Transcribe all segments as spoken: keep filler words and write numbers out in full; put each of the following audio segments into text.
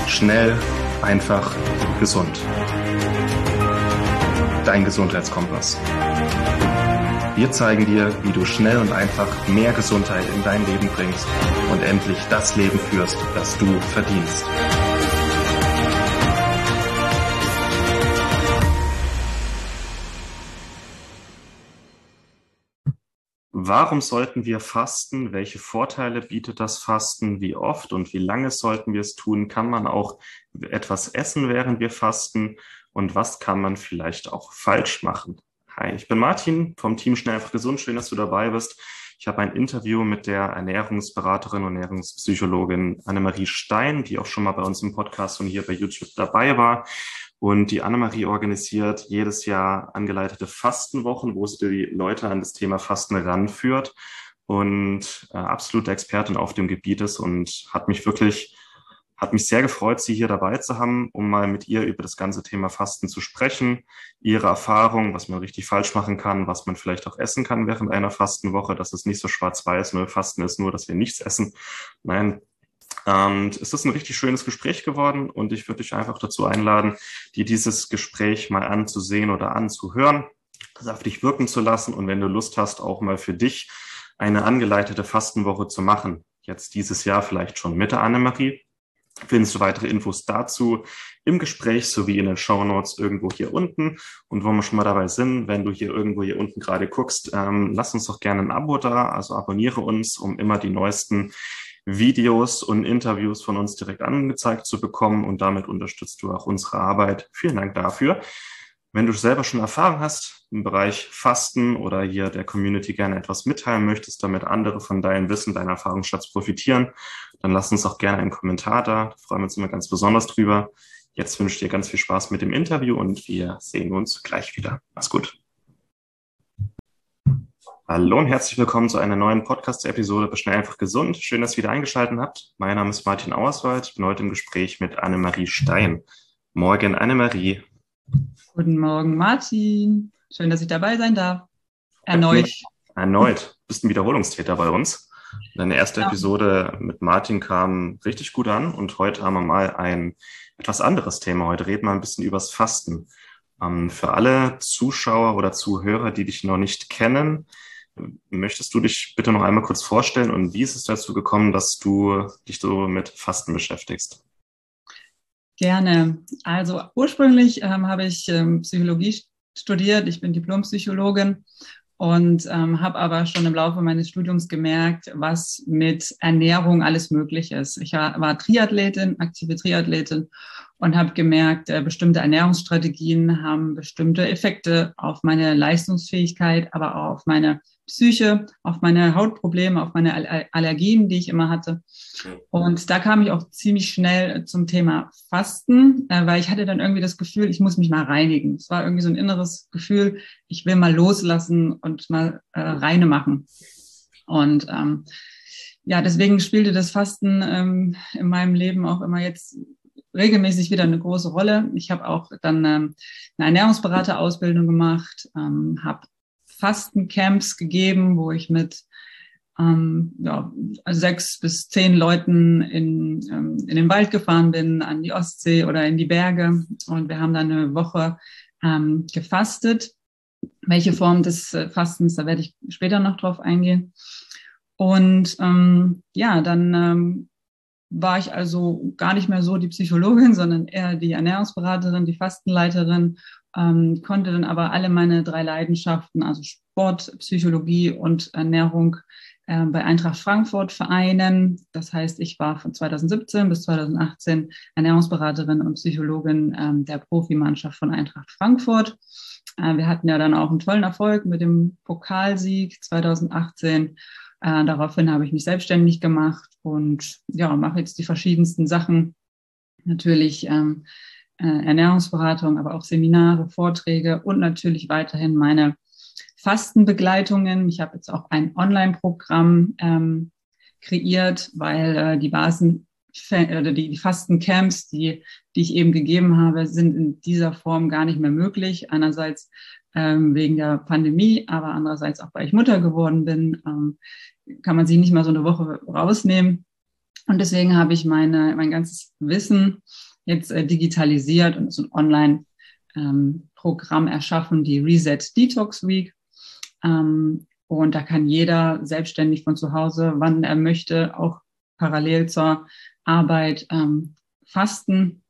Schnell, einfach, gesund. Dein Gesundheitskompass. Wir zeigen dir, wie du schnell und einfach mehr Gesundheit in dein Leben bringst und endlich das Leben führst, das du verdienst. Warum sollten wir fasten? Welche Vorteile bietet das Fasten? Wie oft und wie lange sollten wir es tun? Kann man auch etwas essen, während wir fasten? Und was kann man vielleicht auch falsch machen? Hi, ich bin Martin vom Team Schnell einfach gesund. Schön, dass du dabei bist. Ich habe ein Interview mit der Ernährungsberaterin und Ernährungspsychologin Annemarie Stein, die auch schon mal bei uns im Podcast und hier bei YouTube dabei war. Und die Annemarie organisiert jedes Jahr angeleitete Fastenwochen, wo sie die Leute an das Thema Fasten ranführt und äh, absolute Expertin auf dem Gebiet ist und hat mich wirklich, hat mich sehr gefreut, sie hier dabei zu haben, um mal mit ihr über das ganze Thema Fasten zu sprechen, ihre Erfahrung, was man richtig falsch machen kann, was man vielleicht auch essen kann während einer Fastenwoche, dass es nicht so schwarz-weiß, nur Fasten ist nur, dass wir nichts essen. Nein. Und es ist ein richtig schönes Gespräch geworden und ich würde dich einfach dazu einladen, dir dieses Gespräch mal anzusehen oder anzuhören, das auf dich wirken zu lassen und wenn du Lust hast, auch mal für dich eine angeleitete Fastenwoche zu machen. Jetzt dieses Jahr vielleicht schon mit der Annemarie. Findest du weitere Infos dazu im Gespräch sowie in den Shownotes irgendwo hier unten. Und wo wir schon mal dabei sind, wenn du hier irgendwo hier unten gerade guckst, ähm, lass uns doch gerne ein Abo da, also abonniere uns, um immer die neuesten Videos und Interviews von uns direkt angezeigt zu bekommen und damit unterstützt du auch unsere Arbeit. Vielen Dank dafür. Wenn du selber schon Erfahrung hast im Bereich Fasten oder hier der Community gerne etwas mitteilen möchtest, damit andere von deinem Wissen, deiner Erfahrungsschatz profitieren, dann lass uns auch gerne einen Kommentar da. Da freuen wir uns immer ganz besonders drüber. Jetzt wünsche ich dir ganz viel Spaß mit dem Interview und wir sehen uns gleich wieder. Mach's gut. Hallo und herzlich willkommen zu einer neuen Podcast-Episode bei Schnell einfach gesund. Schön, dass ihr wieder eingeschaltet habt. Mein Name ist Martin Auerswald. Ich bin heute im Gespräch mit Annemarie Stein. Morgen, Annemarie. Guten Morgen, Martin. Schön, dass ich dabei sein darf. Erneut. Erneut. Du bist ein Wiederholungstäter bei uns. Deine erste ja. Episode mit Martin kam richtig gut an und heute haben wir mal ein etwas anderes Thema. Heute reden wir ein bisschen übers Fasten. Ähm, für alle Zuschauer oder Zuhörer, die dich noch nicht kennen, möchtest du dich bitte noch einmal kurz vorstellen und wie ist es dazu gekommen, dass du dich so mit Fasten beschäftigst? Gerne. Also ursprünglich ähm, habe ich ähm, Psychologie studiert. Ich bin Diplompsychologin und ähm, habe aber schon im Laufe meines Studiums gemerkt, was mit Ernährung alles möglich ist. Ich war Triathletin, aktive Triathletin und habe gemerkt, äh, bestimmte Ernährungsstrategien haben bestimmte Effekte auf meine Leistungsfähigkeit, aber auch auf meine Psyche, auf meine Hautprobleme, auf meine Allergien, die ich immer hatte. Und da kam ich auch ziemlich schnell zum Thema Fasten, äh, weil ich hatte dann irgendwie das Gefühl, ich muss mich mal reinigen. Es war irgendwie so ein inneres Gefühl, ich will mal loslassen und mal äh, reine machen. Und ähm, ja, deswegen spielte das Fasten ähm, in meinem Leben auch immer jetzt regelmäßig wieder eine große Rolle. Ich habe auch dann ähm, eine Ernährungsberaterausbildung gemacht, ähm, habe Fastencamps gegeben, wo ich mit ähm, ja, sechs bis zehn Leuten in, ähm, in den Wald gefahren bin, an die Ostsee oder in die Berge. Und wir haben dann eine Woche ähm, gefastet. Welche Form des äh, Fastens, da werde ich später noch drauf eingehen. Und ähm, ja, dann ähm, war ich also gar nicht mehr so die Psychologin, sondern eher die Ernährungsberaterin, die Fastenleiterin, ähm, konnte dann aber alle meine drei Leidenschaften, also Sport, Psychologie und Ernährung, äh, bei Eintracht Frankfurt vereinen. Das heißt, ich war von zweitausendsiebzehn bis zweitausendachtzehn Ernährungsberaterin und Psychologin ähm, der Profimannschaft von Eintracht Frankfurt. Äh, wir hatten ja dann auch einen tollen Erfolg mit dem Pokalsieg zweitausendachtzehn. Äh, daraufhin habe ich mich selbstständig gemacht und ja, mache jetzt die verschiedensten Sachen. Natürlich ähm, äh, Ernährungsberatung, aber auch Seminare, Vorträge und natürlich weiterhin meine Fastenbegleitungen. Ich habe jetzt auch ein Online-Programm ähm, kreiert, weil äh, die Basen oder die, die Fastencamps, die, die ich eben gegeben habe, sind in dieser Form gar nicht mehr möglich. Einerseits ähm, wegen der Pandemie, aber andererseits auch, weil ich Mutter geworden bin, ähm, kann man sich nicht mal so eine Woche rausnehmen. Und deswegen habe ich meine, mein ganzes Wissen jetzt äh, digitalisiert und so ein Online-Programm ähm, erschaffen, die Reset Detox Week. Ähm, und da kann jeder selbstständig von zu Hause, wann er möchte, auch parallel zur Arbeit ähm, fasten.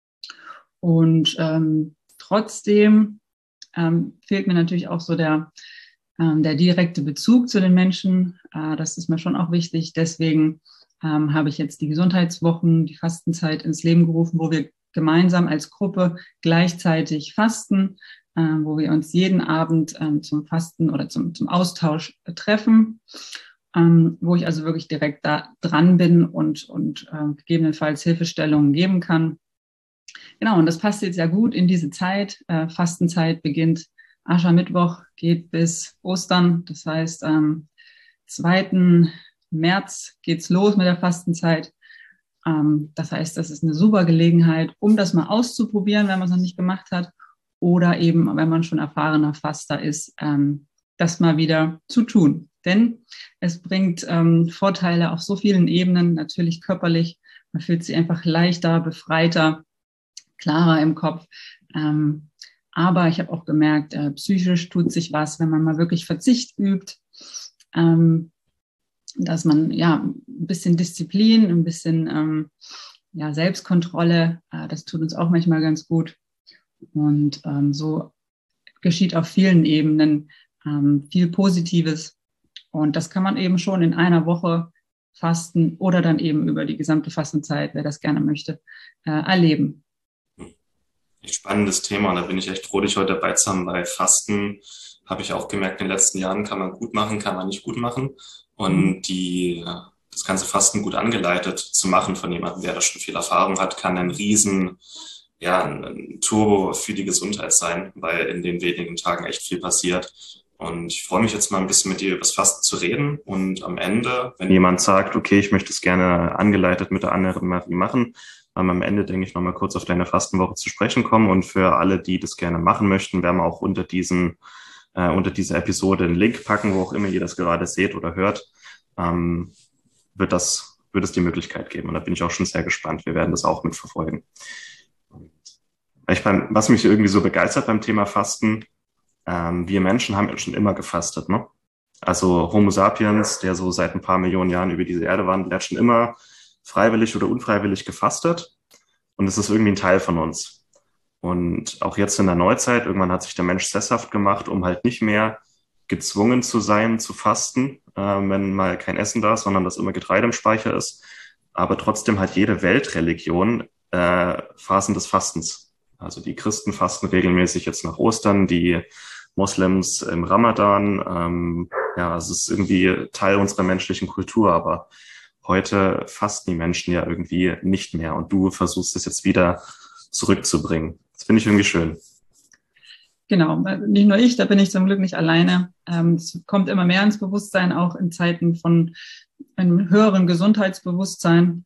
Und ähm, trotzdem ähm, fehlt mir natürlich auch so der, ähm, der direkte Bezug zu den Menschen. Äh, das ist mir schon auch wichtig. Deswegen ähm, habe ich jetzt die Gesundheitswochen, die Fastenzeit ins Leben gerufen, wo wir gemeinsam als Gruppe gleichzeitig fasten, äh, wo wir uns jeden Abend ähm, zum Fasten oder zum, zum Austausch äh, treffen, ähm, wo ich also wirklich direkt da dran bin und, und äh, gegebenenfalls Hilfestellungen geben kann. Genau, und das passt jetzt ja gut in diese Zeit. Äh, Fastenzeit beginnt Aschermittwoch, geht bis Ostern. Das heißt, am zweiten März geht's los mit der Fastenzeit. Ähm, das heißt, das ist eine super Gelegenheit, um das mal auszuprobieren, wenn man es noch nicht gemacht hat. Oder eben, wenn man schon erfahrener Faster ist, ähm, das mal wieder zu tun. Denn es bringt ähm, Vorteile auf so vielen Ebenen, natürlich körperlich. Man fühlt sich einfach leichter, befreiter, klarer im Kopf. Ähm, aber ich habe auch gemerkt, äh, psychisch tut sich was, wenn man mal wirklich Verzicht übt, ähm, dass man ja ein bisschen Disziplin, ein bisschen ähm, ja, Selbstkontrolle, äh, das tut uns auch manchmal ganz gut. Und ähm, so geschieht auf vielen Ebenen ähm, viel Positives. Und das kann man eben schon in einer Woche fasten oder dann eben über die gesamte Fastenzeit, wer das gerne möchte, äh, erleben. Echt spannendes Thema und da bin ich echt froh, dich heute dabei zu haben, weil Fasten habe ich auch gemerkt, in den letzten Jahren kann man gut machen, kann man nicht gut machen. Und die, das ganze Fasten gut angeleitet zu machen von jemandem, der da schon viel Erfahrung hat, kann ein riesen, ja, ein Turbo für die Gesundheit sein, weil in den wenigen Tagen echt viel passiert. Und ich freue mich jetzt mal ein bisschen mit dir über das Fasten zu reden. Und am Ende, wenn jemand sagt, okay, ich möchte es gerne angeleitet mit der anderen Marie machen, am Ende, denke ich, nochmal kurz auf deine Fastenwoche zu sprechen kommen. Und für alle, die das gerne machen möchten, werden wir auch unter diesen, äh, unter dieser Episode einen Link packen, wo auch immer ihr das gerade seht oder hört, ähm, wird das, wird es die Möglichkeit geben. Und da bin ich auch schon sehr gespannt. Wir werden das auch mitverfolgen. Ich beim, was mich irgendwie so begeistert beim Thema Fasten, ähm, wir Menschen haben ja schon immer gefastet, ne? Also Homo sapiens, der so seit ein paar Millionen Jahren über diese Erde wandelt, der hat schon immer freiwillig oder unfreiwillig gefastet. Und es ist irgendwie ein Teil von uns. Und auch jetzt in der Neuzeit, irgendwann hat sich der Mensch sesshaft gemacht, um halt nicht mehr gezwungen zu sein, zu fasten, äh, wenn mal kein Essen da ist, sondern dass immer Getreide im Speicher ist. Aber trotzdem hat jede Weltreligion äh, Phasen des Fastens. Also die Christen fasten regelmäßig jetzt nach Ostern, die Moslems im Ramadan. Ähm, ja, es ist irgendwie Teil unserer menschlichen Kultur, aber heute fasten die Menschen ja irgendwie nicht mehr und du versuchst es jetzt wieder zurückzubringen. Das finde ich irgendwie schön. Genau, nicht nur ich, da bin ich zum Glück nicht alleine. Ähm, es kommt immer mehr ins Bewusstsein, auch in Zeiten von einem höheren Gesundheitsbewusstsein.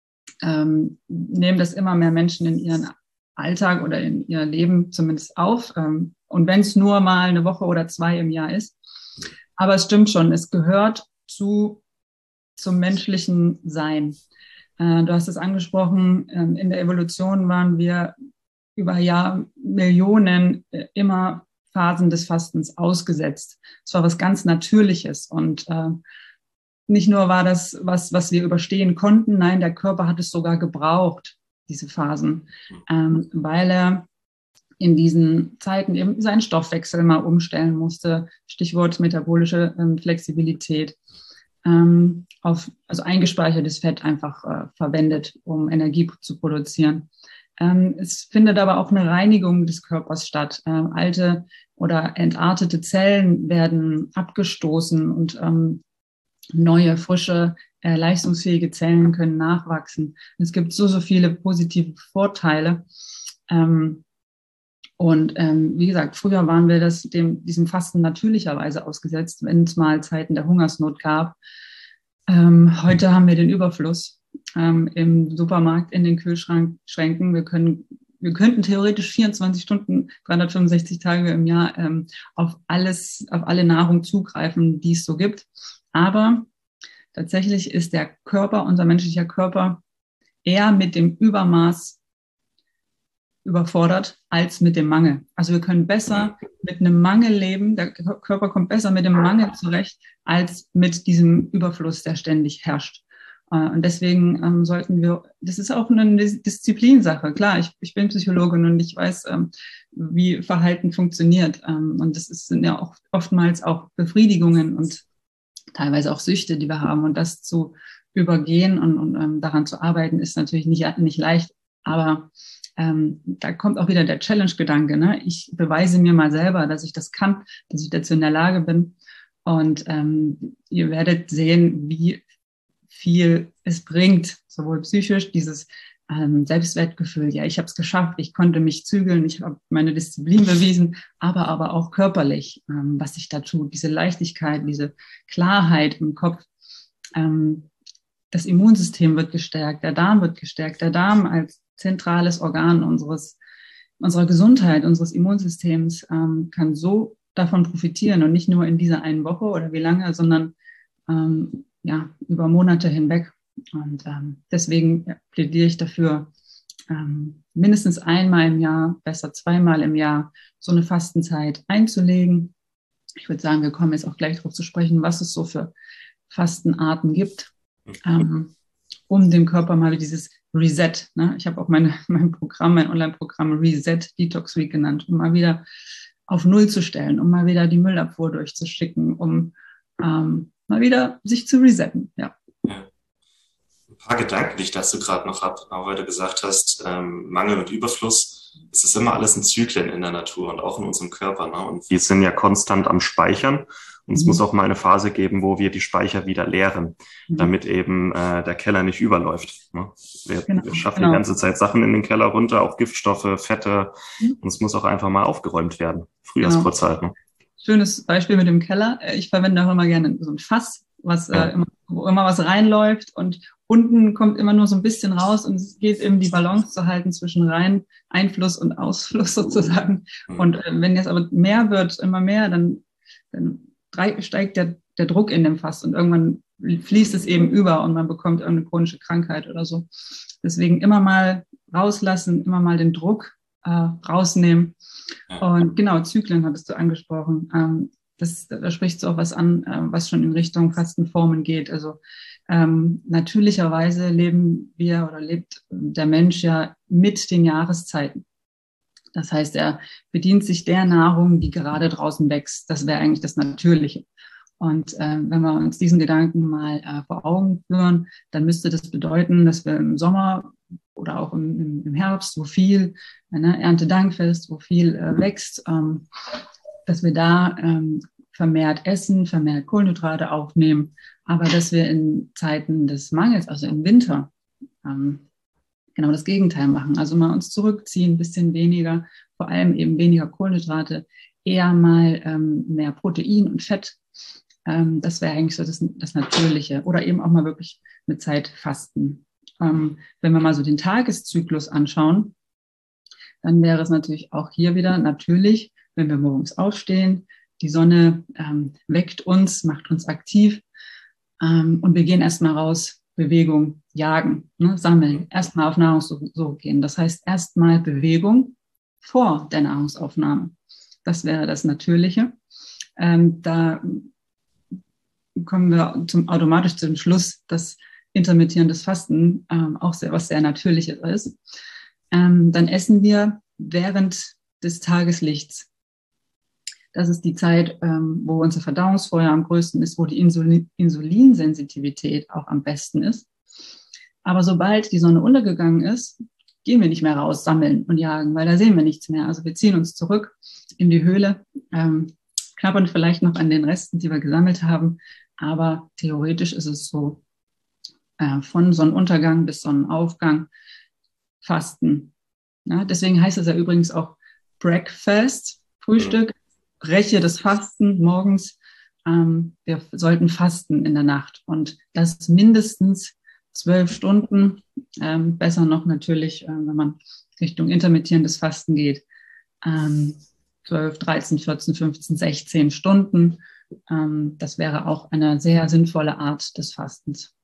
Ähm, nehmen das immer mehr Menschen in ihren Alltag oder in ihr Leben zumindest auf. Ähm, und wenn es nur mal eine Woche oder zwei im Jahr ist. Aber es stimmt schon, es gehört zu zum menschlichen Sein. Äh, du hast es angesprochen, ähm, in der Evolution waren wir über Jahr Millionen äh, immer Phasen des Fastens ausgesetzt. Es war was ganz Natürliches und äh, nicht nur war das was, was wir überstehen konnten, nein, der Körper hat es sogar gebraucht, diese Phasen, ähm, weil er in diesen Zeiten eben seinen Stoffwechsel mal umstellen musste. Stichwort metabolische ähm, Flexibilität. Ähm, auf, also eingespeichertes Fett einfach äh, verwendet, um Energie zu produzieren. Ähm, es findet aber auch eine Reinigung des Körpers statt. Ähm, alte oder entartete Zellen werden abgestoßen und ähm, neue, frische, äh, leistungsfähige Zellen können nachwachsen. Es gibt so, so viele positive Vorteile. Ähm, und ähm, wie gesagt, früher waren wir das dem, diesem Fasten natürlicherweise ausgesetzt, wenn es mal Zeiten der Hungersnot gab. Ähm, heute haben wir den Überfluss ähm, im Supermarkt, in den Kühlschränken. Wir können, wir könnten theoretisch vierundzwanzig Stunden, dreihundertfünfundsechzig Tage im Jahr ähm, auf alles, auf alle Nahrung zugreifen, die es so gibt. Aber tatsächlich ist der Körper, unser menschlicher Körper, eher mit dem Übermaß überfordert als mit dem Mangel. Also wir können besser mit einem Mangel leben, der Körper kommt besser mit dem Mangel zurecht, als mit diesem Überfluss, der ständig herrscht. Und deswegen ähm, sollten wir, das ist auch eine Disziplinsache. Klar, ich, ich bin Psychologin und ich weiß, ähm, wie Verhalten funktioniert. Ähm, und das ist, sind ja auch oftmals auch Befriedigungen und teilweise auch Süchte, die wir haben. Und das zu übergehen und, und ähm, daran zu arbeiten, ist natürlich nicht, nicht leicht. Aber ähm, da kommt auch wieder der Challenge-Gedanke. Ne? Ich beweise mir mal selber, dass ich das kann, dass ich dazu in der Lage bin. Und ähm, ihr werdet sehen, wie viel es bringt, sowohl psychisch, dieses ähm, Selbstwertgefühl, ja, ich habe es geschafft, ich konnte mich zügeln, ich habe meine Disziplin bewiesen, aber aber auch körperlich, ähm, was ich da tue, diese Leichtigkeit, diese Klarheit im Kopf. Ähm, das Immunsystem wird gestärkt, der Darm wird gestärkt, der Darm als zentrales Organ unseres, unserer Gesundheit, unseres Immunsystems ähm, kann so davon profitieren und nicht nur in dieser einen Woche oder wie lange, sondern ähm, ja, über Monate hinweg. Und ähm, deswegen ja, plädiere ich dafür, ähm, mindestens einmal im Jahr, besser zweimal im Jahr, so eine Fastenzeit einzulegen. Ich würde sagen, wir kommen jetzt auch gleich darauf zu sprechen, was es so für Fastenarten gibt, ähm, um dem Körper mal dieses Reset, ne? Ich habe auch meine, mein Programm, mein Online-Programm Reset Detox Week genannt, um mal wieder auf Null zu stellen, um mal wieder die Müllabfuhr durchzuschicken, um ähm, mal wieder sich zu resetten, ja. Ja. Ein paar Gedanken, die ich dazu gerade noch habe, weil du gesagt hast, ähm, Mangel und Überfluss, es ist immer alles in Zyklen in der Natur und auch in unserem Körper. Ne? Und wir sind ja konstant am Speichern. Und es mhm. muss auch mal eine Phase geben, wo wir die Speicher wieder leeren, mhm. damit eben äh, der Keller nicht überläuft. Ne? Wir, genau, wir schaffen genau. die ganze Zeit Sachen in den Keller runter, auch Giftstoffe, Fette. Mhm. Und es muss auch einfach mal aufgeräumt werden. Frühjahrsputzzeit. Genau. Ne? Schönes Beispiel mit dem Keller. Ich verwende auch immer gerne so ein Fass, was, ja. äh, immer, wo immer was reinläuft und unten kommt immer nur so ein bisschen raus und es geht eben die Balance zu halten zwischen rein Einfluss und Ausfluss sozusagen. Mhm. Und äh, wenn jetzt aber mehr wird, immer mehr, dann, dann steigt der, der Druck in dem Fass und irgendwann fließt es eben über und man bekommt irgendeine chronische Krankheit oder so. Deswegen immer mal rauslassen, immer mal den Druck äh, rausnehmen. Und genau, Zyklen hattest du angesprochen. Ähm, das, da sprichst du auch was an, äh, was schon in Richtung Fastenformen geht. Also ähm, natürlicherweise leben wir oder lebt der Mensch ja mit den Jahreszeiten. Das heißt, er bedient sich der Nahrung, die gerade draußen wächst. Das wäre eigentlich das Natürliche. Und äh, wenn wir uns diesen Gedanken mal äh, vor Augen führen, dann müsste das bedeuten, dass wir im Sommer oder auch im, im Herbst, wo viel ne, Erntedankfest, wo viel äh, wächst, ähm, dass wir da ähm, vermehrt essen, vermehrt Kohlenhydrate aufnehmen, aber dass wir in Zeiten des Mangels, also im Winter, ähm, genau das Gegenteil machen. Also mal uns zurückziehen, ein bisschen weniger, vor allem eben weniger Kohlenhydrate, eher mal ähm, mehr Protein und Fett. Ähm, das wäre eigentlich so das, das Natürliche. Oder eben auch mal wirklich mit Zeit fasten. Ähm, wenn wir mal so den Tageszyklus anschauen, dann wäre es natürlich auch hier wieder natürlich, wenn wir morgens aufstehen, die Sonne ähm, weckt uns, macht uns aktiv ähm, und wir gehen erstmal raus, Bewegung, jagen, ne, sammeln, erstmal auf Nahrungssuche gehen. Das heißt erstmal Bewegung vor der Nahrungsaufnahme. Das wäre das Natürliche. Ähm, da kommen wir zum, automatisch zu dem Schluss, dass intermittierendes Fasten ähm, auch sehr, was sehr Natürliches ist. Ähm, dann essen wir während des Tageslichts. Das ist die Zeit, ähm, wo unser Verdauungsfeuer am größten ist, wo die Insulin- Insulinsensitivität auch am besten ist. Aber sobald die Sonne untergegangen ist, gehen wir nicht mehr raus, sammeln und jagen, weil da sehen wir nichts mehr. Also wir ziehen uns zurück in die Höhle, ähm, knabbern vielleicht noch an den Resten, die wir gesammelt haben. Aber theoretisch ist es so, äh, von Sonnenuntergang bis Sonnenaufgang Fasten. Ja, deswegen heißt es ja übrigens auch Breakfast, Frühstück, breche das Fasten morgens. Ähm, wir sollten fasten in der Nacht und das ist mindestens zwölf Stunden. Ähm, besser noch natürlich, äh, wenn man Richtung intermittierendes Fasten geht. Ähm, zwölf, dreizehn, vierzehn, fünfzehn, sechzehn Stunden. Ähm, das wäre auch eine sehr sinnvolle Art des Fastens.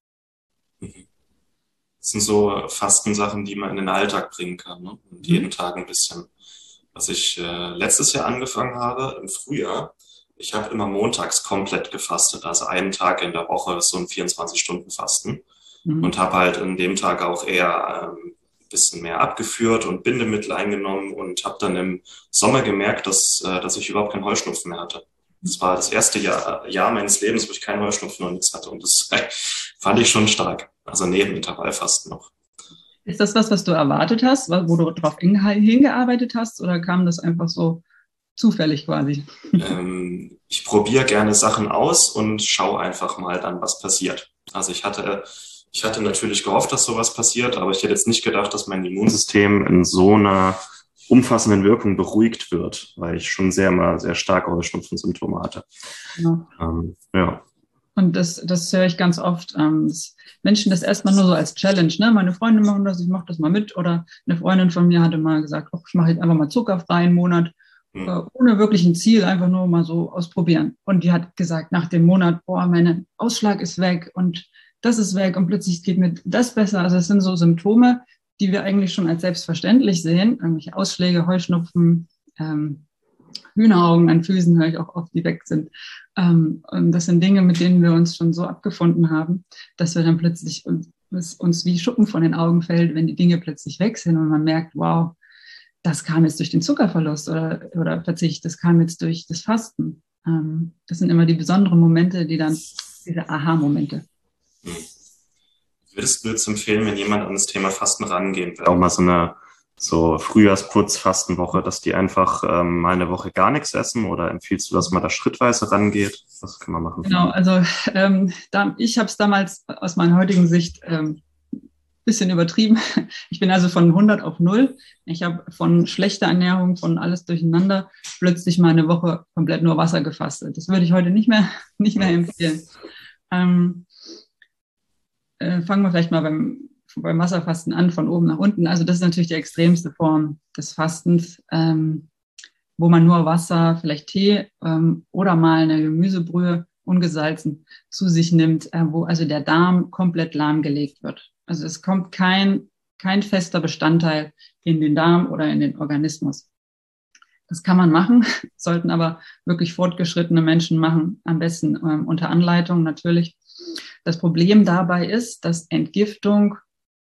Das sind so Fastensachen, die man in den Alltag bringen kann, ne? Und jeden Mhm. Tag ein bisschen. Was ich äh, letztes Jahr angefangen habe, im Frühjahr, ich habe immer montags komplett gefastet, also einen Tag in der Woche ist so ein vierundzwanzig-Stunden-Fasten und Mhm. habe halt an dem Tag auch eher ähm, ein bisschen mehr abgeführt und Bindemittel eingenommen und habe dann im Sommer gemerkt, dass, äh, dass ich überhaupt keinen Heuschnupfen mehr hatte. Das war das erste Jahr, Jahr meines Lebens, wo ich keinen Heuschnupfen und nichts hatte und das fand ich schon stark. Also neben Intervallfasten noch. Ist das was, was du erwartet hast, wo du darauf hingearbeitet hast, oder kam das einfach so zufällig quasi? Ähm, ich probiere gerne Sachen aus und schaue einfach mal dann, was passiert. Also ich hatte, ich hatte natürlich gehofft, dass sowas passiert, aber ich hätte jetzt nicht gedacht, dass mein Immunsystem in so einer umfassenden Wirkung beruhigt wird, weil ich schon sehr mal sehr starke Heuschnupfensymptome hatte. Genau. Ähm, ja. Und das, das höre ich ganz oft, ähm, dass Menschen das erstmal nur so als Challenge, ne? Meine Freunde machen das, ich mache das mal mit. Oder eine Freundin von mir hatte mal gesagt, oh, ich mache jetzt einfach mal zuckerfrei einen Monat, Hm. äh, ohne wirklich ein Ziel, einfach nur mal so ausprobieren. Und die hat gesagt, nach dem Monat, boah, mein Ausschlag ist weg und das ist weg und plötzlich geht mir das besser. Also es sind so Symptome, die wir eigentlich schon als selbstverständlich sehen, irgendwelche Ausschläge, Heuschnupfen, ähm, Hühneraugen an Füßen höre ich auch oft, die weg sind. Ähm, und das sind Dinge, mit denen wir uns schon so abgefunden haben, dass wir dann plötzlich uns, uns wie Schuppen von den Augen fällt, wenn die Dinge plötzlich weg sind und man merkt, wow, das kam jetzt durch den Zuckerverlust oder, oder Verzicht, das kam jetzt durch das Fasten. Ähm, das sind immer die besonderen Momente, die dann, diese Aha-Momente. Hm. Würdest du jetzt empfehlen, wenn jemand an das Thema Fasten rangehen will, auch mal so eine so Frühjahrsputz-Fastenwoche, dass die einfach ähm, mal eine Woche gar nichts essen, oder empfiehlst du, dass man da schrittweise rangeht? Was kann man machen? Genau, also ähm, da, ich habe es damals aus meiner heutigen Sicht ähm, bisschen übertrieben. Ich bin also von hundert auf null. Ich habe von schlechter Ernährung, von alles durcheinander, plötzlich mal eine Woche komplett nur Wasser gefastet. Das würde ich heute nicht mehr, nicht mehr empfehlen. Ähm, äh, fangen wir vielleicht mal beim, beim Wasserfasten an, von oben nach unten. Also das ist natürlich die extremste Form des Fastens, ähm, wo man nur Wasser, vielleicht Tee ähm, oder mal eine Gemüsebrühe ungesalzen zu sich nimmt, äh, wo also der Darm komplett lahmgelegt wird. Also es kommt kein, kein fester Bestandteil in den Darm oder in den Organismus. Das kann man machen, sollten aber wirklich fortgeschrittene Menschen machen, am besten ähm, unter Anleitung natürlich. Das Problem dabei ist, dass Entgiftung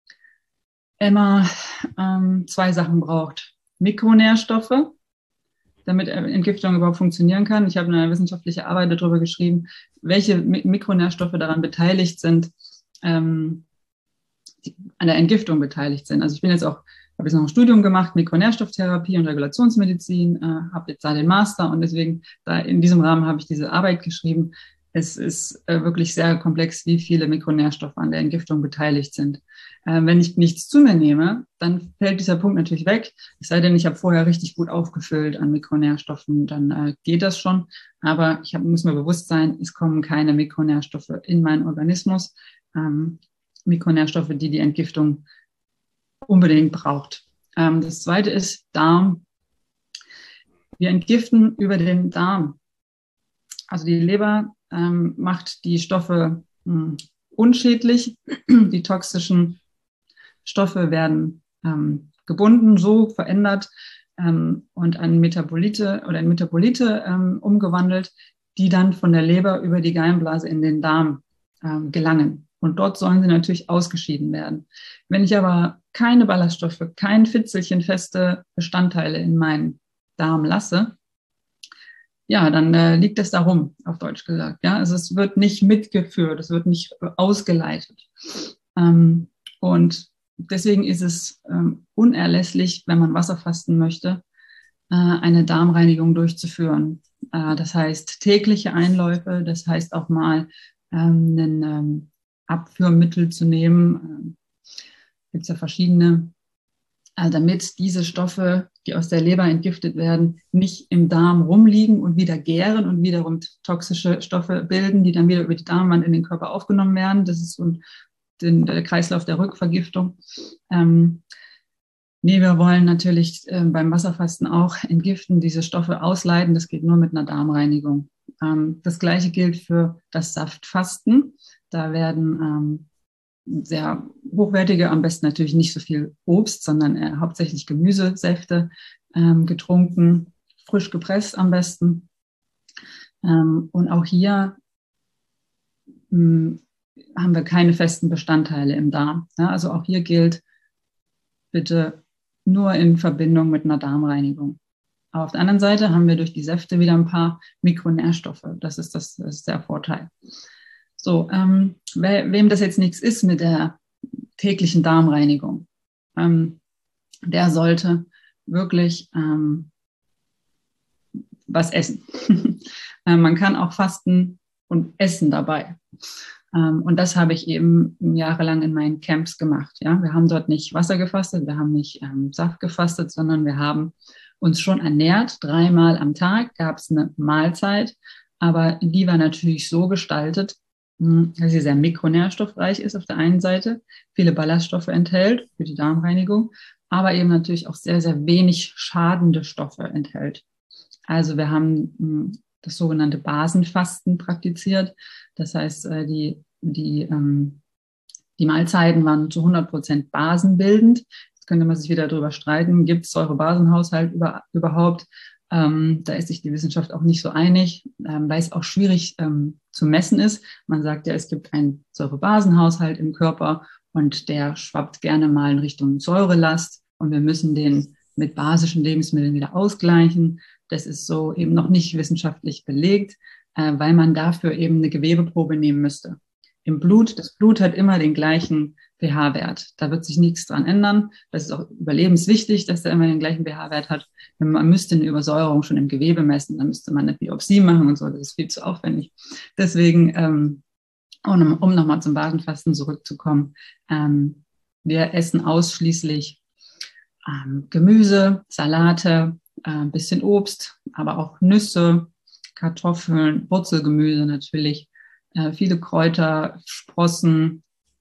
immer ähm, zwei Sachen braucht. Mikronährstoffe, damit Entgiftung überhaupt funktionieren kann. Ich habe eine wissenschaftliche Arbeit darüber geschrieben, welche Mikronährstoffe daran beteiligt sind, ähm, die an der Entgiftung beteiligt sind. Also ich bin jetzt auch, habe jetzt noch ein Studium gemacht, Mikronährstofftherapie und Regulationsmedizin, äh, habe jetzt da den Master und deswegen da in diesem Rahmen habe ich diese Arbeit geschrieben. Es ist äh, wirklich sehr komplex, wie viele Mikronährstoffe an der Entgiftung beteiligt sind. Äh, wenn ich nichts zu mir nehme, dann fällt dieser Punkt natürlich weg. Es sei denn, ich habe vorher richtig gut aufgefüllt an Mikronährstoffen, dann äh, geht das schon. Aber ich hab, muss mir bewusst sein, es kommen keine Mikronährstoffe in meinen Organismus. Ähm, Mikronährstoffe, die die Entgiftung unbedingt braucht. Ähm, das zweite ist Darm. Wir entgiften über den Darm. Also die Leber ähm, macht die Stoffe mh, unschädlich. Die toxischen Stoffe werden ähm, gebunden, so verändert ähm, und an Metabolite oder in Metabolite ähm, umgewandelt, die dann von der Leber über die Gallenblase in den Darm ähm, gelangen. Und dort sollen sie natürlich ausgeschieden werden. Wenn ich aber keine Ballaststoffe, kein Fitzelchen feste Bestandteile in meinen Darm lasse, ja, dann äh, liegt es da rum, auf Deutsch gesagt. Ja, also es wird nicht mitgeführt, es wird nicht äh, ausgeleitet. Ähm, und deswegen ist es ähm, unerlässlich, wenn man Wasser fasten möchte, äh, eine Darmreinigung durchzuführen. Äh, das heißt tägliche Einläufe, das heißt auch mal ähm, ein ähm, Abführmittel zu nehmen. Ähm, gibt es ja verschiedene, äh, damit diese Stoffe, die aus der Leber entgiftet werden, nicht im Darm rumliegen und wieder gären und wiederum toxische Stoffe bilden, die dann wieder über die Darmwand in den Körper aufgenommen werden. Das ist so ein, den, der Kreislauf der Rückvergiftung. Ähm, nee, wir wollen natürlich äh, beim Wasserfasten auch entgiften, diese Stoffe ausleiten. Das geht nur mit einer Darmreinigung. Ähm, das Gleiche gilt für das Saftfasten. Da werden ähm, sehr hochwertige, am besten natürlich nicht so viel Obst, sondern äh, hauptsächlich Gemüsesäfte ähm, getrunken, frisch gepresst am besten. Ähm, und auch hier mh, haben wir keine festen Bestandteile im Darm. Ja, also auch hier gilt, bitte nur in Verbindung mit einer Darmreinigung. Aber auf der anderen Seite haben wir durch die Säfte wieder ein paar Mikronährstoffe. Das ist, das, das ist der Vorteil. So, ähm, we, wem das jetzt nichts ist mit der täglichen Darmreinigung, ähm, der sollte wirklich ähm, was essen. äh, man kann auch fasten und essen dabei. Ähm, und das habe ich eben jahrelang in meinen Camps gemacht. Ja? Wir haben dort nicht Wasser gefastet, wir haben nicht ähm, Saft gefastet, sondern wir haben uns schon ernährt. Dreimal am Tag gab es eine Mahlzeit, aber die war natürlich so gestaltet, dass sie sehr mikronährstoffreich ist auf der einen Seite, viele Ballaststoffe enthält für die Darmreinigung, aber eben natürlich auch sehr, sehr wenig schadende Stoffe enthält. Also wir haben das sogenannte Basenfasten praktiziert. Das heißt, die, die, ähm, die Mahlzeiten waren zu hundert Prozent basenbildend. Jetzt könnte man sich wieder darüber streiten, gibt es Säurebasenhaushalt über, überhaupt? Ähm, da ist sich die Wissenschaft auch nicht so einig, ähm, weil es auch schwierig ähm, zu messen ist. Man sagt ja, es gibt einen Säurebasenhaushalt im Körper und der schwappt gerne mal in Richtung Säurelast und wir müssen den mit basischen Lebensmitteln wieder ausgleichen. Das ist so eben noch nicht wissenschaftlich belegt, äh, weil man dafür eben eine Gewebeprobe nehmen müsste. Im Blut, das Blut hat immer den gleichen pH-Wert. Da wird sich nichts dran ändern. Das ist auch überlebenswichtig, dass der immer den gleichen pH-Wert hat. Man müsste eine Übersäuerung schon im Gewebe messen, dann müsste man eine Biopsie machen und so. Das ist viel zu aufwendig. Deswegen, ähm, um, um nochmal zum Basenfasten zurückzukommen, ähm, wir essen ausschließlich ähm, Gemüse, Salate, ein bisschen Obst, aber auch Nüsse, Kartoffeln, Wurzelgemüse natürlich, äh, viele Kräuter, Sprossen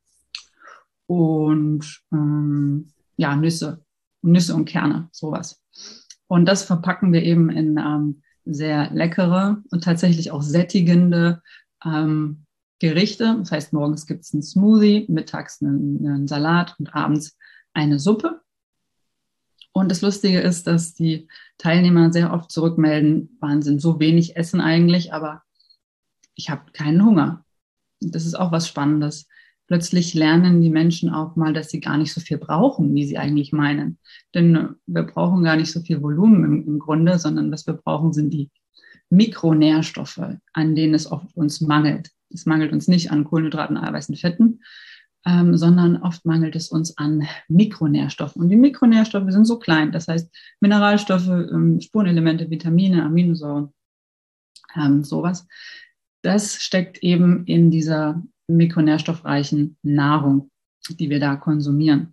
und ähm, ja, Nüsse, Nüsse und Kerne, sowas. Und das verpacken wir eben in ähm, sehr leckere und tatsächlich auch sättigende ähm, Gerichte. Das heißt, morgens gibt es einen Smoothie, mittags einen, einen Salat und abends eine Suppe. Und das Lustige ist, dass die Teilnehmer sehr oft zurückmelden, Wahnsinn, so wenig Essen eigentlich, aber ich habe keinen Hunger. Das ist auch was Spannendes. Plötzlich lernen die Menschen auch mal, dass sie gar nicht so viel brauchen, wie sie eigentlich meinen. Denn wir brauchen gar nicht so viel Volumen im, im Grunde, sondern was wir brauchen, sind die Mikronährstoffe, an denen es oft uns mangelt. Es mangelt uns nicht an Kohlenhydraten, Eiweißen, Fetten, Ähm, sondern oft mangelt es uns an Mikronährstoffen. Und die Mikronährstoffe sind so klein, das heißt Mineralstoffe, ähm, Spurenelemente, Vitamine, Aminosäuren, ähm, sowas. Das steckt eben in dieser mikronährstoffreichen Nahrung, die wir da konsumieren.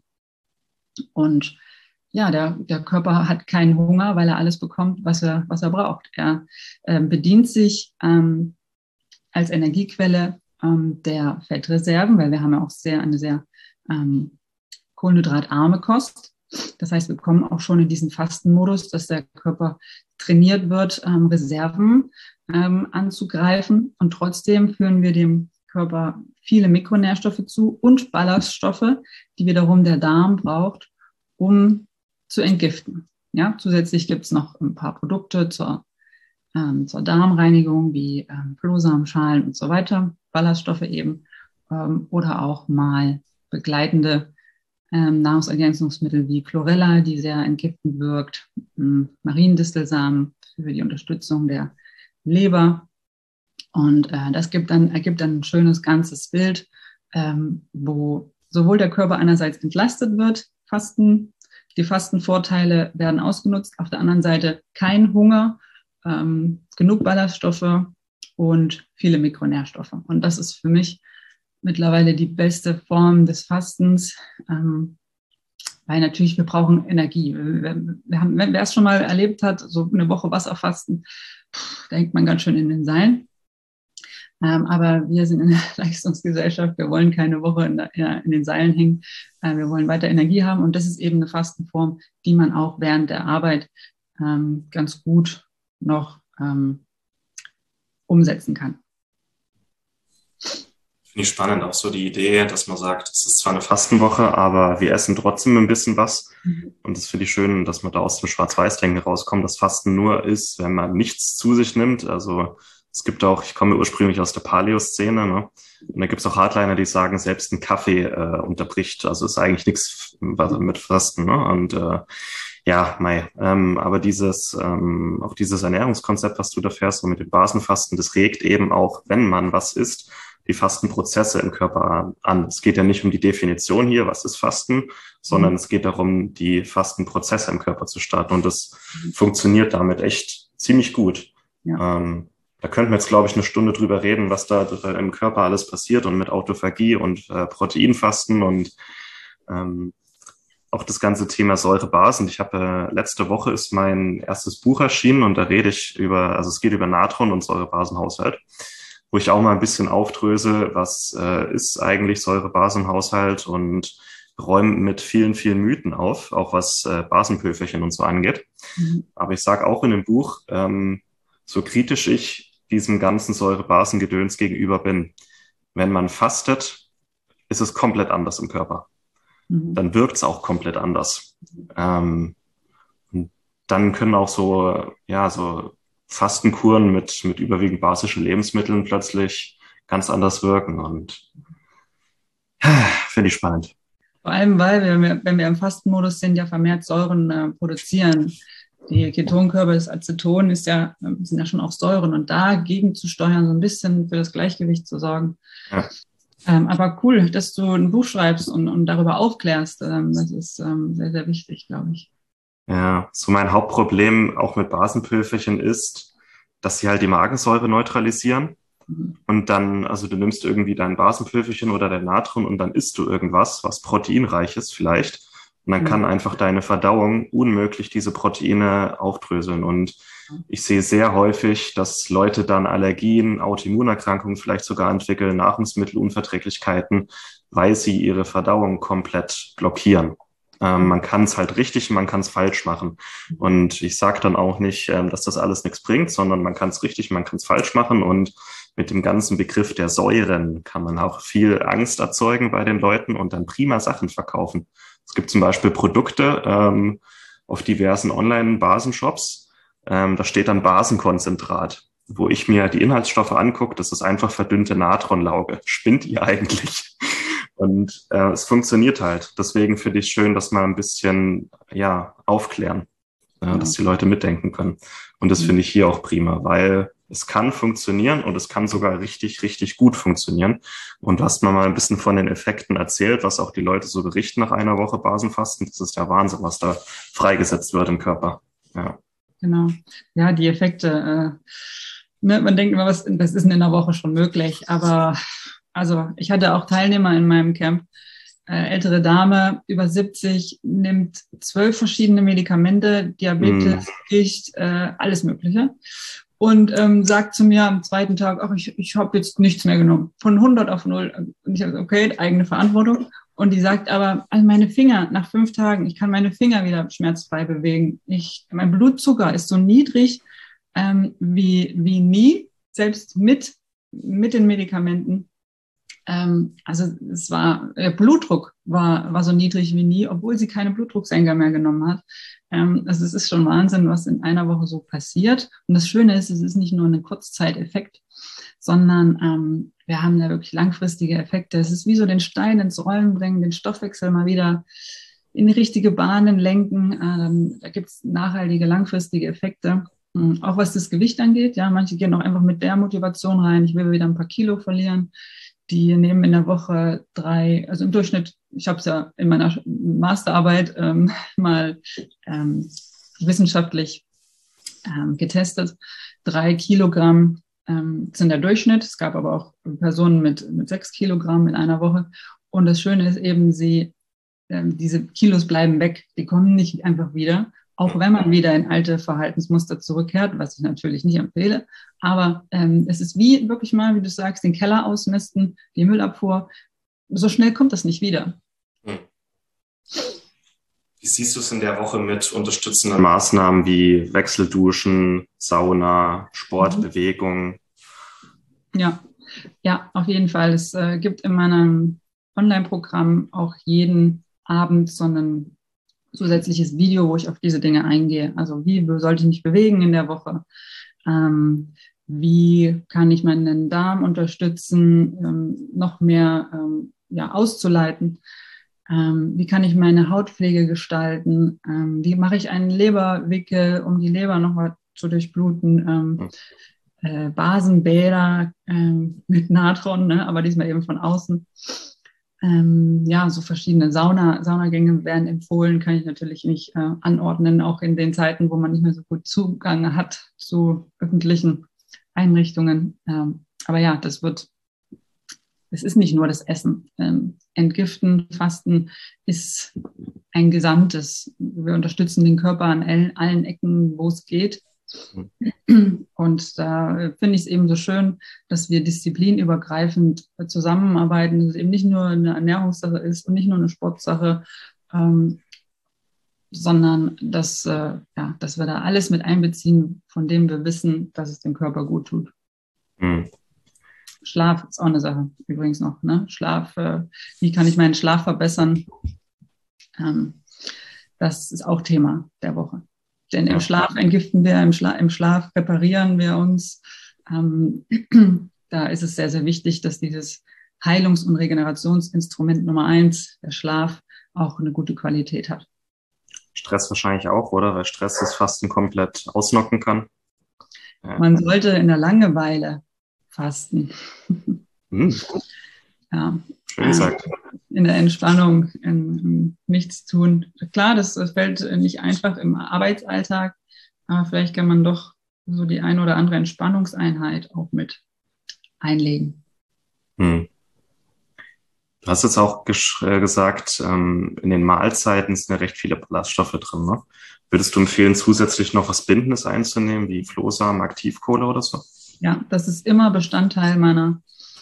Und ja, der, der Körper hat keinen Hunger, weil er alles bekommt, was er, was er braucht. Er äh, bedient sich ähm, als Energiequelle der Fettreserven, weil wir haben ja auch sehr eine sehr ähm, kohlenhydratarme Kost. Das heißt, wir kommen auch schon in diesen Fastenmodus, dass der Körper trainiert wird, ähm, Reserven ähm, anzugreifen. Und trotzdem führen wir dem Körper viele Mikronährstoffe zu und Ballaststoffe, die wiederum der Darm braucht, um zu entgiften. Ja, zusätzlich gibt es noch ein paar Produkte zur Ähm, zur Darmreinigung wie ähm, Flohsamenschalen und so weiter, Ballaststoffe eben, ähm, oder auch mal begleitende ähm, Nahrungsergänzungsmittel wie Chlorella, die sehr entgiftend wirkt, ähm, Mariendistelsamen für die Unterstützung der Leber. Und äh, das gibt dann, ergibt dann ein schönes ganzes Bild, ähm, wo sowohl der Körper einerseits entlastet wird, Fasten, die Fastenvorteile werden ausgenutzt, auf der anderen Seite kein Hunger, ähm, genug Ballaststoffe und viele Mikronährstoffe. Und das ist für mich mittlerweile die beste Form des Fastens, ähm, weil natürlich wir brauchen Energie. Wir, wir haben, wer es schon mal erlebt hat, so eine Woche Wasserfasten, pff, da hängt man ganz schön in den Seilen. Ähm, aber wir sind in der Leistungsgesellschaft, wir wollen keine Woche in, der, in den Seilen hängen, äh, wir wollen weiter Energie haben und das ist eben eine Fastenform, die man auch während der Arbeit ähm, ganz gut noch ähm, umsetzen kann. Finde ich spannend, auch so die Idee, dass man sagt, es ist zwar eine Fastenwoche, aber wir essen trotzdem ein bisschen was. Mhm. Und das finde ich schön, dass man da aus dem Schwarz-Weiß-Denken rauskommt, dass Fasten nur ist, wenn man nichts zu sich nimmt. Also es gibt auch, ich komme ursprünglich aus der Paleo-Szene, ne? Und da gibt es auch Hardliner, die sagen, selbst ein Kaffee äh, unterbricht. Also ist eigentlich nichts mit Fasten, ne? Und äh, ja, mei, ähm, aber dieses, ähm, auch dieses Ernährungskonzept, was du da fährst, so mit dem Basenfasten, das regt eben auch, wenn man was isst, die Fastenprozesse im Körper an. Es geht ja nicht um die Definition hier, was ist Fasten, sondern mhm. es geht darum, die Fastenprozesse im Körper zu starten. Und das mhm. funktioniert damit echt ziemlich gut. Ja. Ähm, da könnten wir jetzt, glaube ich, eine Stunde drüber reden, was da im Körper alles passiert und mit Autophagie und äh, Proteinfasten und ähm, auch das ganze Thema Säurebasen. Ich habe äh, letzte Woche ist mein erstes Buch erschienen und da rede ich über, also es geht über Natron und Säurebasenhaushalt, wo ich auch mal ein bisschen aufdröse, was äh, ist eigentlich Säurebasenhaushalt und räume mit vielen, vielen Mythen auf, auch was äh, Basenpülverchen und so angeht. Mhm. Aber ich sage auch in dem Buch, ähm, so kritisch ich diesem ganzen Säurebasengedöns gegenüber bin, wenn man fastet, ist es komplett anders im Körper. Mhm. Dann wirkt es auch komplett anders. Ähm, dann können auch so, ja, so Fastenkuren mit, mit überwiegend basischen Lebensmitteln plötzlich ganz anders wirken und finde ich spannend. Vor allem, weil wir, wenn wir im Fastenmodus sind, ja vermehrt Säuren äh, produzieren. Die Ketonkörper, das Aceton ist ja, sind ja schon auch Säuren und dagegen zu steuern, so ein bisschen für das Gleichgewicht zu sorgen. Ja. Ähm, aber cool, dass du ein Buch schreibst und, und darüber aufklärst. Ähm, das ist ähm, sehr, sehr wichtig, glaube ich. Ja, so mein Hauptproblem auch mit Basenpülverchen ist, dass sie halt die Magensäure neutralisieren. Mhm. Und dann, also du nimmst irgendwie dein Basenpülverchen oder dein Natron und dann isst du irgendwas, was proteinreich ist vielleicht. Und dann mhm. kann einfach deine Verdauung unmöglich diese Proteine aufdröseln. Und ich sehe sehr häufig, dass Leute dann Allergien, Autoimmunerkrankungen vielleicht sogar entwickeln, Nahrungsmittelunverträglichkeiten, weil sie ihre Verdauung komplett blockieren. Ähm, man kann es halt richtig, man kann es falsch machen. Und ich sage dann auch nicht, ähm, dass das alles nichts bringt, sondern man kann es richtig, man kann es falsch machen. Und mit dem ganzen Begriff der Säuren kann man auch viel Angst erzeugen bei den Leuten und dann prima Sachen verkaufen. Es gibt zum Beispiel Produkte ähm, auf diversen Online-Basenshops. Ähm, da steht dann Basenkonzentrat, wo ich mir die Inhaltsstoffe angucke. Das ist einfach verdünnte Natronlauge. Spinnt ihr eigentlich? Und äh, es funktioniert halt. Deswegen finde ich schön, dass wir ein bisschen ja aufklären, äh, ja. dass die Leute mitdenken können. Und das mhm. finde ich hier auch prima, weil es kann funktionieren und es kann sogar richtig, richtig gut funktionieren. Und du hast mir mal ein bisschen von den Effekten erzählt, was auch die Leute so berichten nach einer Woche Basenfasten. Das ist der Wahnsinn, was da freigesetzt wird im Körper. Ja. Genau. Ja, die Effekte. Äh, ne, man denkt immer, was, was ist denn in einer Woche schon möglich? Aber also ich hatte auch Teilnehmer in meinem Camp. Äh, ältere Dame, über siebzig, nimmt zwölf verschiedene Medikamente, Diabetes, mm. Gicht, äh, alles Mögliche. Und ähm, sagt zu mir am zweiten Tag, ach, ich, ich habe jetzt nichts mehr genommen. Von hundert auf null. Und ich habe gesagt, okay, eigene Verantwortung. Und die sagt aber, also meine Finger, nach fünf Tagen, ich kann meine Finger wieder schmerzfrei bewegen. Ich, mein Blutzucker ist so niedrig ähm, wie, wie nie, selbst mit, mit den Medikamenten. Ähm, also es war, der Blutdruck war, war so niedrig wie nie, obwohl sie keine Blutdrucksenker mehr genommen hat. Ähm, also es ist schon Wahnsinn, was in einer Woche so passiert. Und das Schöne ist, es ist nicht nur ein Kurzzeiteffekt, sondern ähm, wir haben da wirklich langfristige Effekte. Es ist wie so den Stein ins Rollen bringen, den Stoffwechsel mal wieder in die richtige Bahnen lenken. Ähm, da gibt es nachhaltige, langfristige Effekte. Ähm, auch was das Gewicht angeht. Ja, manche gehen auch einfach mit der Motivation rein, ich will wieder ein paar Kilo verlieren. Die nehmen in der Woche drei, also im Durchschnitt, ich habe es ja in meiner Masterarbeit ähm, mal ähm, wissenschaftlich ähm, getestet, drei Kilogramm ähm, sind der Durchschnitt. Es gab aber auch Personen mit, mit sechs Kilogramm in einer Woche. Und das Schöne ist eben, sie, ähm, diese Kilos bleiben weg, die kommen nicht einfach wieder. Auch wenn man wieder in alte Verhaltensmuster zurückkehrt, was ich natürlich nicht empfehle. Aber ähm, es ist wie wirklich mal, wie du sagst, den Keller ausmisten, die Müllabfuhr. So schnell kommt das nicht wieder. Wie siehst du es in der Woche mit unterstützenden Maßnahmen wie Wechselduschen, Sauna, Sport, mhm. Bewegung? Ja, ja, auf jeden Fall. Es äh, gibt in meinem Online-Programm auch jeden Abend so ein zusätzliches Video, wo ich auf diese Dinge eingehe. Also wie sollte ich mich bewegen in der Woche? Ähm, wie kann ich meinen Darm unterstützen, ähm, noch mehr ähm, ja, auszuleiten? Ähm, wie kann ich meine Hautpflege gestalten? Ähm, wie mache ich einen Leberwickel, um die Leber nochmal zu durchbluten? Ähm, äh, Basenbäder ähm, mit Natron, ne? Aber diesmal eben von außen. Ähm, ja, so verschiedene Sauna, Saunagänge werden empfohlen, kann ich natürlich nicht äh, anordnen, auch in den Zeiten, wo man nicht mehr so gut Zugang hat zu öffentlichen Einrichtungen. Ähm, aber ja, das wird, es ist nicht nur das Essen. Ähm, Entgiften, Fasten ist ein Gesamtes. Wir unterstützen den Körper an allen, allen Ecken, wo es geht. Und da finde ich es eben so schön, dass wir disziplinübergreifend zusammenarbeiten, dass es eben nicht nur eine Ernährungssache ist und nicht nur eine Sportsache, ähm, sondern dass, äh, ja, dass wir da alles mit einbeziehen, von dem wir wissen, dass es dem Körper gut tut. Mhm. Schlaf ist auch eine Sache, übrigens noch. Ne? Schlaf, äh, wie kann ich meinen Schlaf verbessern? Ähm, das ist auch Thema der Woche. Denn im Ja. Schlaf entgiften wir, im, Schla im Schlaf reparieren wir uns. Ähm, da ist es sehr, sehr wichtig, dass dieses Heilungs- und Regenerationsinstrument Nummer eins, der Schlaf, auch eine gute Qualität hat. Stress wahrscheinlich auch, oder? Weil Stress das Fasten komplett ausnocken kann. Ja. Man sollte in der Langeweile fasten. Mhm. Ja, Schön gesagt. in der Entspannung, in, in nichts tun. Klar, das, das fällt nicht einfach im Arbeitsalltag, aber vielleicht kann man doch so die ein oder andere Entspannungseinheit auch mit einlegen. Mhm. Du hast jetzt auch äh, gesagt, ähm, in den Mahlzeiten sind ja recht viele Ballaststoffe drin, ne? Würdest du empfehlen, zusätzlich noch was Bindendes einzunehmen, wie Flohsamen, Aktivkohle oder so? Ja, das ist immer Bestandteil meiner,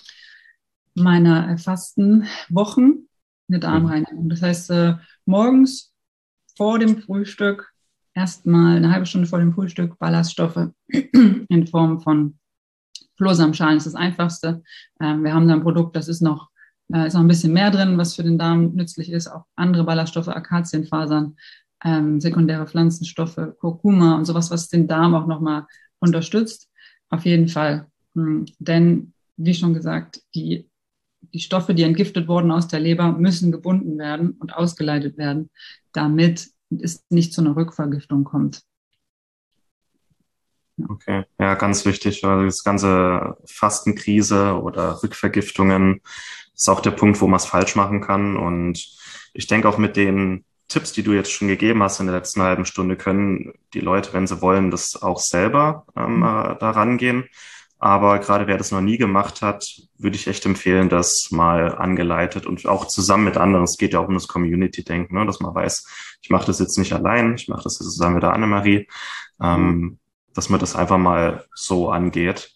meiner Fastenwochen, eine Mhm. Darmreinigung. Das heißt, äh, morgens vor dem Frühstück erstmal eine halbe Stunde vor dem Frühstück Ballaststoffe in Form von Flohsamenschalen ist das einfachste. Ähm, wir haben da ein Produkt, das ist noch, äh, ist noch ein bisschen mehr drin, was für den Darm nützlich ist. Auch andere Ballaststoffe, Akazienfasern, ähm, sekundäre Pflanzenstoffe, Kurkuma und sowas, was den Darm auch nochmal unterstützt. Auf jeden Fall. Hm, denn, wie schon gesagt, die, die Stoffe, die entgiftet wurden aus der Leber, müssen gebunden werden und ausgeleitet werden, damit es nicht zu einer Rückvergiftung kommt. Ja. Okay, ja, ganz wichtig, weil das ganze Fastenkrise oder Rückvergiftungen ist auch der Punkt, wo man es falsch machen kann. Und ich denke auch mit den Tipps, die du jetzt schon gegeben hast in der letzten halben Stunde, können die Leute, wenn sie wollen, das auch selber ähm, äh, da rangehen. Aber gerade wer das noch nie gemacht hat, würde ich echt empfehlen, das mal angeleitet und auch zusammen mit anderen. Es geht ja auch um das Community-Denken, ne? Dass man weiß, ich mache das jetzt nicht allein, ich mache das jetzt zusammen mit der Annemarie. Ähm, dass man das einfach mal so angeht.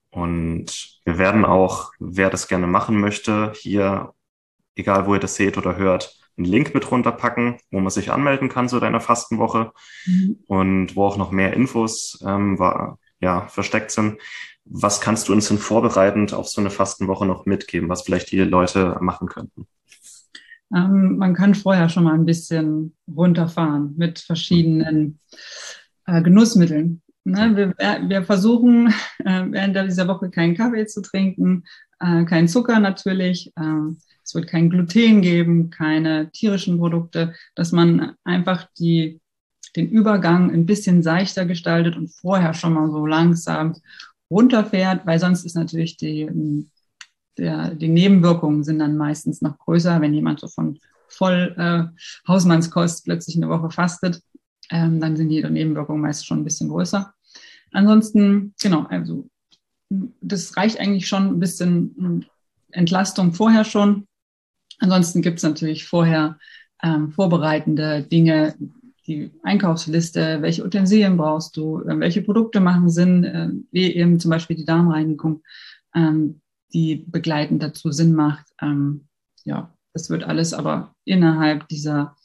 Und wir werden auch, wer das gerne machen möchte, hier, egal wo ihr das seht oder hört, einen Link mit runterpacken, wo man sich anmelden kann zu deiner Fastenwoche Mhm. und wo auch noch mehr Infos ähm, war, ja, versteckt sind. Was kannst du uns denn vorbereitend auf so eine Fastenwoche noch mitgeben, was vielleicht die Leute machen könnten? Ähm, man kann vorher schon mal ein bisschen runterfahren mit verschiedenen äh, Genussmitteln. Ne? Wir, wir versuchen äh, während dieser Woche keinen Kaffee zu trinken, äh, keinen Zucker natürlich. Äh, es wird kein Gluten geben, keine tierischen Produkte, dass man einfach die, den Übergang ein bisschen seichter gestaltet und vorher schon mal so langsam runterfährt, weil sonst ist natürlich die der, die Nebenwirkungen sind dann meistens noch größer, wenn jemand so von voll äh, Hausmannskost plötzlich eine Woche fastet, ähm, dann sind die Nebenwirkungen meist schon ein bisschen größer. Ansonsten, genau, also das reicht eigentlich schon ein bisschen Entlastung vorher schon. Ansonsten gibt es natürlich vorher ähm, vorbereitende Dinge, die Einkaufsliste, welche Utensilien brauchst du, äh, welche Produkte machen Sinn, äh, wie eben zum Beispiel die Darmreinigung, ähm, die begleitend dazu Sinn macht. Ähm, ja, das wird alles aber innerhalb dieser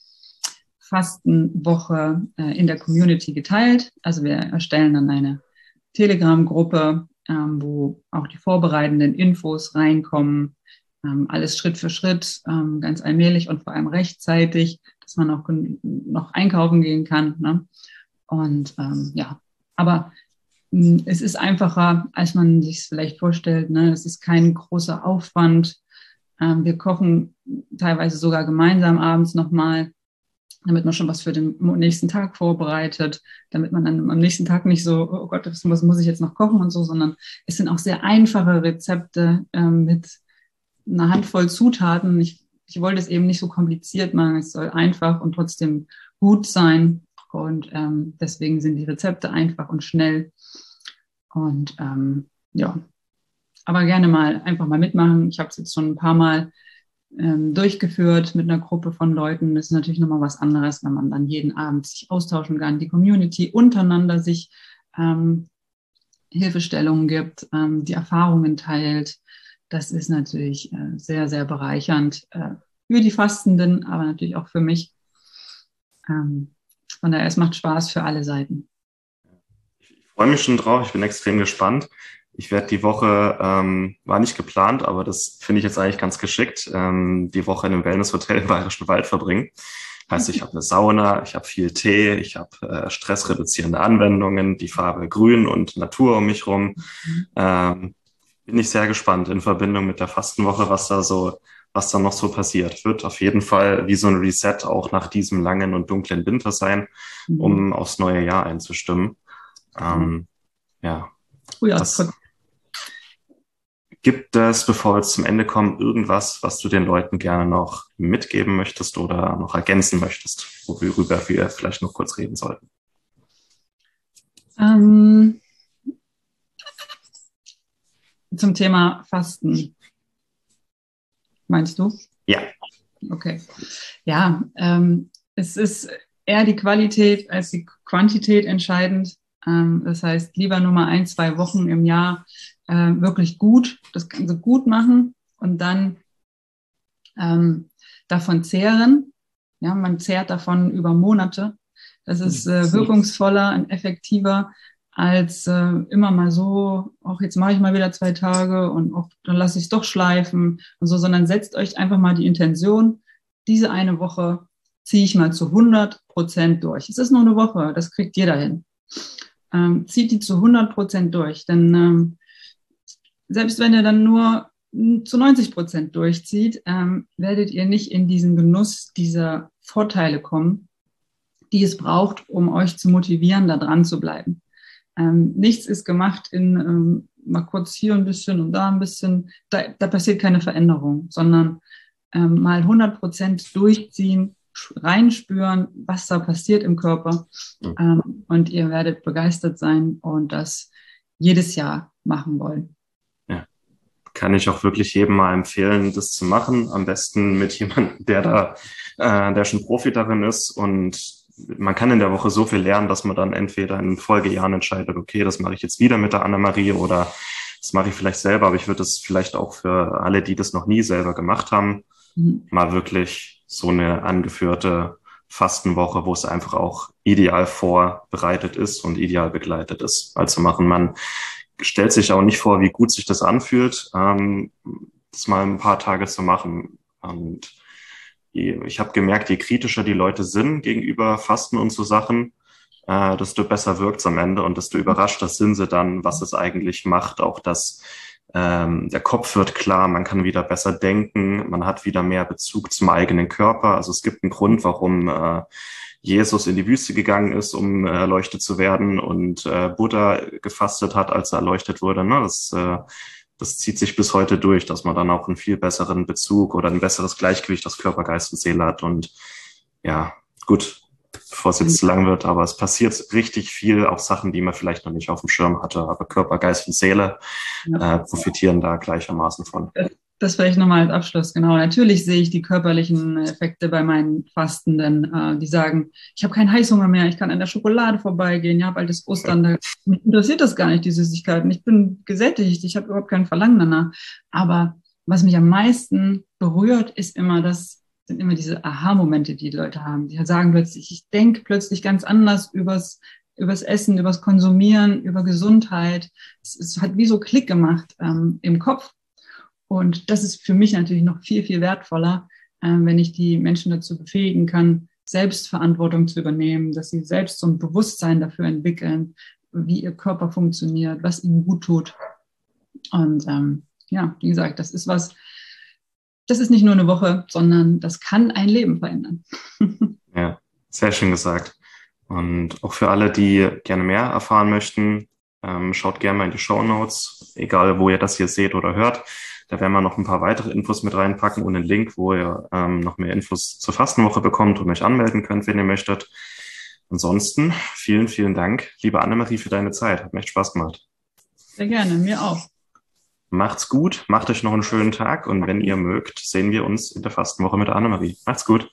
Fastenwoche äh, in der Community geteilt. Also wir erstellen dann eine Telegram-Gruppe, ähm, wo auch die vorbereitenden Infos reinkommen. Ähm, alles Schritt für Schritt, ähm, ganz allmählich und vor allem rechtzeitig, dass man auch noch einkaufen gehen kann. Ne? Und ähm, ja, aber mh, es ist einfacher, als man sich es vielleicht vorstellt. Ne? Es ist kein großer Aufwand. Ähm, wir kochen teilweise sogar gemeinsam abends nochmal, damit man schon was für den nächsten Tag vorbereitet, damit man dann am nächsten Tag nicht so, oh Gott, was muss ich jetzt noch kochen und so, sondern es sind auch sehr einfache Rezepte ähm, mit einer Handvoll Zutaten. Ich, ich wollte es eben nicht so kompliziert machen. Es soll einfach und trotzdem gut sein. Und ähm, deswegen sind die Rezepte einfach und schnell. Und ähm, ja, aber gerne mal einfach mal mitmachen. Ich habe es jetzt schon ein paar Mal ähm, durchgeführt mit einer Gruppe von Leuten. Das ist natürlich nochmal was anderes, wenn man dann jeden Abend sich austauschen kann, die Community untereinander sich ähm, Hilfestellungen gibt, ähm, die Erfahrungen teilt. Das ist natürlich äh, sehr, sehr bereichernd äh, für die Fastenden, aber natürlich auch für mich. Ähm, von daher, es macht Spaß für alle Seiten. Ich freue mich schon drauf, ich bin extrem gespannt. Ich werde die Woche, ähm, war nicht geplant, aber das finde ich jetzt eigentlich ganz geschickt, ähm, die Woche in einem Wellnesshotel im Bayerischen Wald verbringen. Heißt, ich habe eine Sauna, ich habe viel Tee, ich habe äh, stressreduzierende Anwendungen, die Farbe Grün und Natur um mich rum. Ähm, bin ich sehr gespannt in Verbindung mit der Fastenwoche, was da so, was da noch so passiert. Wird auf jeden Fall wie so ein Reset auch nach diesem langen und dunklen Winter sein, um aufs neue Jahr einzustimmen. Ähm, ja. Was gibt es, bevor wir jetzt zum Ende kommen, irgendwas, was du den Leuten gerne noch mitgeben möchtest oder noch ergänzen möchtest, worüber wir vielleicht noch kurz reden sollten? Ähm, zum Thema Fasten, meinst du? Ja. Okay. Ja, ähm, es ist eher die Qualität als die Quantität entscheidend. Ähm, das heißt, lieber nur mal ein, zwei Wochen im Jahr äh, wirklich gut, das Ganze gut machen und dann ähm, davon zehren. Ja, man zehrt davon über Monate. Das ist äh, wirkungsvoller und effektiver als äh, immer mal so, auch jetzt mache ich mal wieder zwei Tage und auch, dann lasse ich es doch schleifen und so, sondern setzt euch einfach mal die Intention, diese eine Woche ziehe ich mal zu hundert Prozent durch. Es ist nur eine Woche, das kriegt jeder hin. Ähm, zieht die zu hundert Prozent durch, denn ähm, selbst wenn ihr dann nur zu neunzig Prozent durchzieht, ähm, werdet ihr nicht in diesen Genuss dieser Vorteile kommen, die es braucht, um euch zu motivieren, da dran zu bleiben. Ähm, nichts ist gemacht in ähm, mal kurz hier ein bisschen und da ein bisschen, da, da passiert keine Veränderung, sondern ähm, mal hundert Prozent durchziehen, reinspüren, was da passiert im Körper, ähm, und ihr werdet begeistert sein und das jedes Jahr machen wollen. Ja, kann ich auch wirklich jedem mal empfehlen, das zu machen. Am besten mit jemandem, der da, äh, der schon Profi darin ist. Und man kann in der Woche so viel lernen, dass man dann entweder in Folgejahren entscheidet, okay, das mache ich jetzt wieder mit der Annemarie oder das mache ich vielleicht selber. Aber ich würde das vielleicht auch für alle, die das noch nie selber gemacht haben, mhm. mal wirklich so eine angeführte Fastenwoche, wo es einfach auch ideal vorbereitet ist und ideal begleitet ist, also machen. Man stellt sich auch nicht vor, wie gut sich das anfühlt, ähm, das mal ein paar Tage zu machen. Und ich habe gemerkt, je kritischer die Leute sind gegenüber Fasten und so Sachen, äh, desto besser wirkt's am Ende und desto überraschter sind sie dann, was es eigentlich macht. Auch das, ähm, der Kopf wird klar, man kann wieder besser denken, man hat wieder mehr Bezug zum eigenen Körper. Also es gibt einen Grund, warum äh, Jesus in die Wüste gegangen ist, um äh, erleuchtet zu werden und äh, Buddha gefastet hat, als er erleuchtet wurde. Ne? Das, äh, das zieht sich bis heute durch, dass man dann auch einen viel besseren Bezug oder ein besseres Gleichgewicht aus Körper, Geist und Seele hat. Und ja, gut, bevor es jetzt zu lang wird, aber es passiert richtig viel, auch Sachen, die man vielleicht noch nicht auf dem Schirm hatte, aber Körper, Geist und Seele äh, profitieren da gleichermaßen von. Das vielleicht nochmal als Abschluss, genau. Natürlich sehe ich die körperlichen Effekte bei meinen Fastenden, äh, die sagen, ich habe keinen Heißhunger mehr, ich kann an der Schokolade vorbeigehen, ja, bald ist Ostern, da mich interessiert das gar nicht, die Süßigkeiten. Ich bin gesättigt, ich habe überhaupt kein Verlangen danach. Aber was mich am meisten berührt, ist immer das, sind immer diese Aha-Momente, die die Leute haben. Die sagen plötzlich, ich denke plötzlich ganz anders übers übers Essen, übers Konsumieren, über Gesundheit. Es, es hat wie so Klick gemacht ähm, im Kopf. Und das ist für mich natürlich noch viel, viel wertvoller, äh, wenn ich die Menschen dazu befähigen kann, Selbstverantwortung zu übernehmen, dass sie selbst so ein Bewusstsein dafür entwickeln, wie ihr Körper funktioniert, was ihnen gut tut. Und ähm, ja, wie gesagt, das ist was, das ist nicht nur eine Woche, sondern das kann ein Leben verändern. Ja, sehr schön gesagt. Und auch für alle, die gerne mehr erfahren möchten, ähm, schaut gerne mal in die Shownotes, egal wo ihr das hier seht oder hört. Da werden wir noch ein paar weitere Infos mit reinpacken und einen Link, wo ihr ähm, noch mehr Infos zur Fastenwoche bekommt und euch anmelden könnt, wenn ihr möchtet. Ansonsten vielen, vielen Dank, liebe Annemarie, für deine Zeit. Hat mir echt Spaß gemacht. Sehr gerne, mir auch. Macht's gut, macht euch noch einen schönen Tag und wenn ihr mögt, sehen wir uns in der Fastenwoche mit Annemarie. Macht's gut.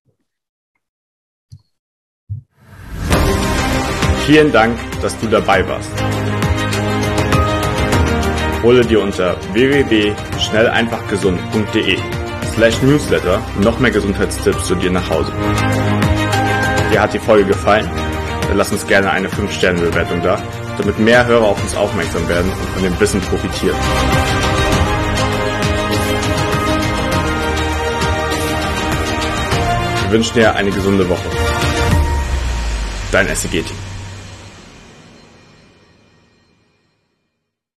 Vielen Dank, dass du dabei warst. Hole dir unter w w w punkt schnell einfach gesund punkt de slash newsletter noch mehr Gesundheitstipps zu dir nach Hause. Dir hat die Folge gefallen? Dann lass uns gerne eine fünf Sterne Bewertung da, damit mehr Hörer auf uns aufmerksam werden und von dem Wissen profitieren. Wir wünschen dir eine gesunde Woche. Dein S C G-Team.